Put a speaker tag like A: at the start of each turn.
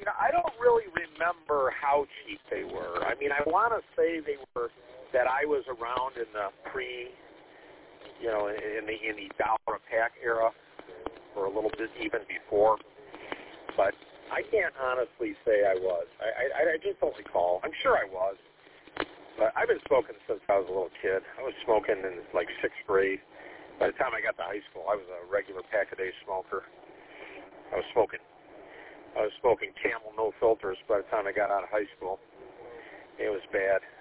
A: I don't really remember how cheap they were. I mean, I want to say that I was around in the in the dollar a pack era, or a little bit even before. But I can't honestly say I was. I just don't recall. I'm sure I was. But I've been smoking since I was a little kid. I was smoking in like 6th grade. By the time I got to high school, I was a regular pack-a-day smoker. I was smoking Camel no filters by the time I got out of high school. It was bad.